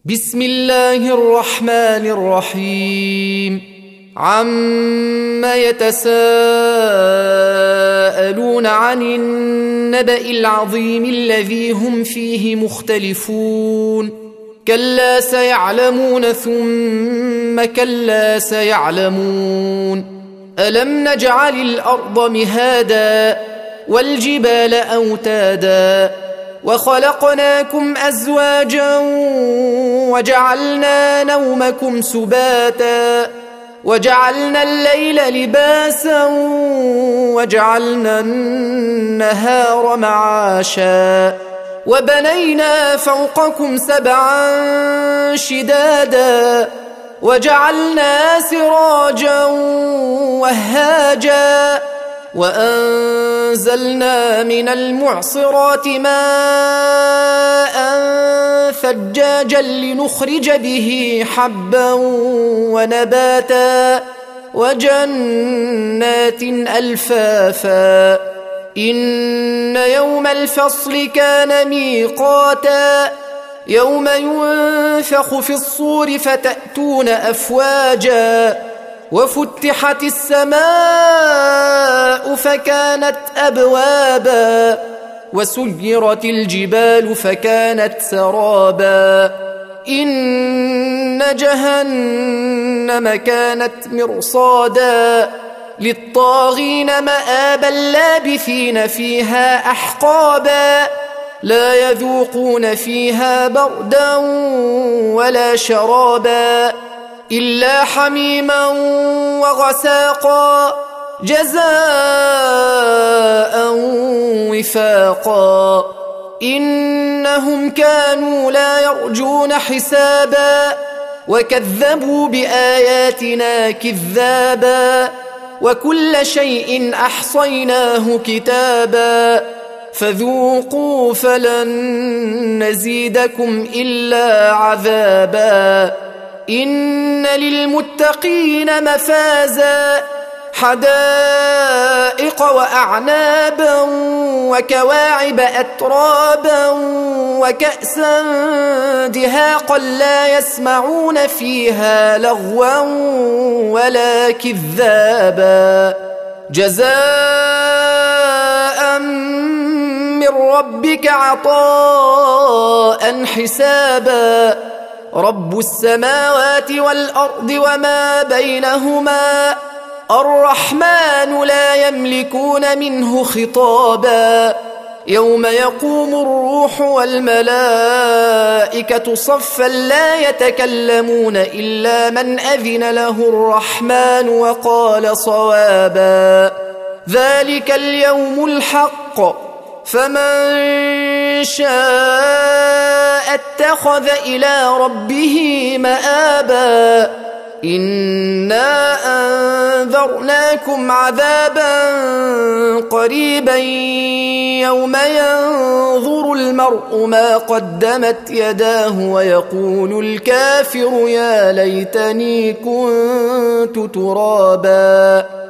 بسم الله الرحمن الرحيم عم يتساءلون عن النبأ العظيم الذي هم فيه مختلفون كلا سيعلمون ثم كلا سيعلمون ألم نجعل الأرض مهادا والجبال أوتادا وخلقناكم أزواجا وجعلنا نومكم سباتا وجعلنا الليل لباسا وجعلنا النهار معاشا وبنينا فوقكم سبعا شدادا وجعلنا سراجا وهاجا وأنزلنا من المعصرات ماء ثجاجا لنخرج به حبا ونباتا وجنات ألفافا إن يوم الفصل كان ميقاتا يوم ينفخ في الصور فتأتون أفواجا وفتحت السماء فكانت أبوابا وسيرت الجبال فكانت سرابا إن جهنم كانت مرصادا للطاغين مآبا لابثين فيها أحقابا لا يذوقون فيها بردا ولا شرابا إلا حميما وغساقا جزاء وفاقا إنهم كانوا لا يرجون حسابا وكذبوا بآياتنا كذابا وكل شيء أحصيناه كتابا فذوقوا فلن نزيدكم إلا عذابا إن للمتقين مفازا حدائق وأعنابا وكواعب أترابا وكأسا دهاقا لا يسمعون فيها لغوا ولا كذابا جزاء من ربك عطاء حسابا رب السماوات والأرض وما بينهما الرحمن لا يملكون منه خطابا يوم يقوم الروح والملائكة صفا لا يتكلمون إلا من أذن له الرحمن وقال صوابا ذلك اليوم الحق فمن شاء اتخذ إلى ربه مآبا إنا أنذرناكم عذابا قريبا يوم ينظر المرء ما قدمت يداه ويقول الكافر يا ليتني كنت ترابا